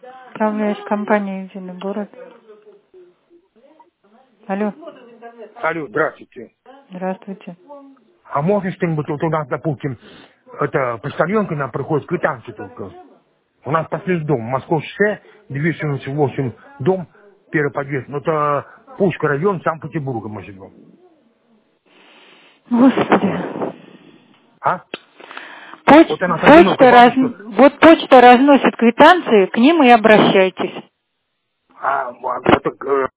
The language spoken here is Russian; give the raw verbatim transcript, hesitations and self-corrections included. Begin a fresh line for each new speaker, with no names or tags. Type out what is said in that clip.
Управляешь компанией «Единый город». Алло.
Алло, здравствуйте.
Здравствуйте.
А можно что-нибудь, вот у нас, допустим, это почтальонка нам приходит квитанции только. У нас последний дом, Москва шоссе, двести семьдесят восемь, дом, первый подъезд. Ну, это Пушка район, Санкт-Петербурга мы живем.
Господи.
А?
Поч-
Вот она одинокая
почта раз...
бабушка.
Вот почта разносит квитанции, к ним и обращайтесь.
А, вот, это, э,